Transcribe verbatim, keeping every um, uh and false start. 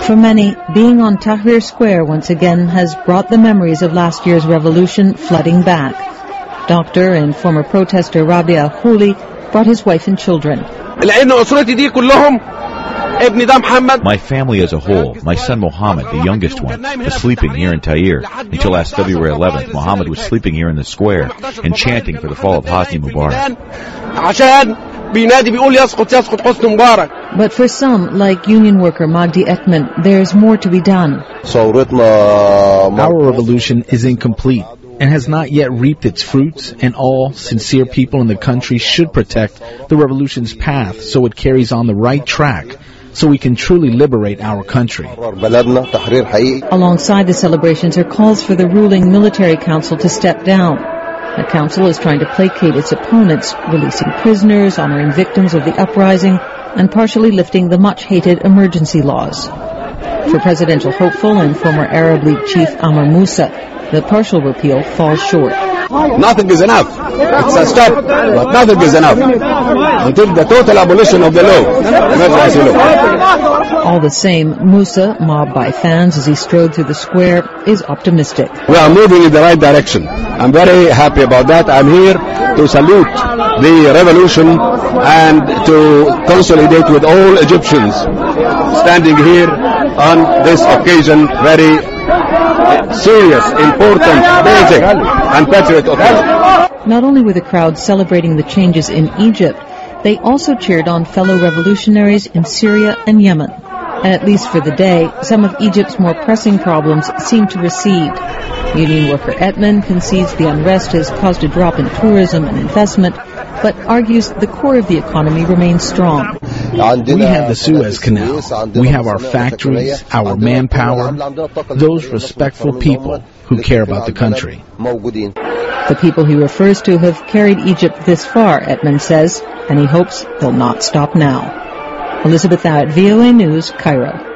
For many, being on Tahrir Square once again has brought the memories of last year's revolution flooding back. Doctor and former protester Rabia Khouli brought his wife and children. My family as a whole, my son Mohammed, the youngest one, was sleeping here in Tahrir. Until last February eleventh, Mohammed was sleeping here in the square and chanting for the fall of Hosni Mubarak. But for some, like union worker Magdi Ekmen, there's more to be done. Our revolution is incomplete and has not yet reaped its fruits, and all sincere people in the country should protect the revolution's path so it carries on the right track, so we can truly liberate our country. Alongside the celebrations are calls for the ruling military council to step down. The council is trying to placate its opponents, releasing prisoners, honoring victims of the uprising, and partially lifting the much-hated emergency laws. For presidential hopeful and former Arab League chief Amr Moussa, the partial repeal falls short. Nothing is enough. It's a start, but nothing is enough until the total abolition of the law. All the same, Moussa, mobbed by fans as he strode through the square, is optimistic. We are moving in the right direction. I'm very happy about that. I'm here to salute the revolution and to consolidate with all Egyptians standing here on this occasion, very serious, important, basic, and patriot occasion. Not only were the crowds celebrating the changes in Egypt, they also cheered on fellow revolutionaries in Syria and Yemen. And at least for the day, some of Egypt's more pressing problems seem to recede. Union worker Etman concedes the unrest has caused a drop in tourism and investment, but argues the core of the economy remains strong. We have the Suez Canal. We have our factories, our manpower, those respectful people who care about the country. The people he refers to have carried Egypt this far, Etman says, and he hopes they'll not stop now. Elizabeth Out, V O A News, Cairo.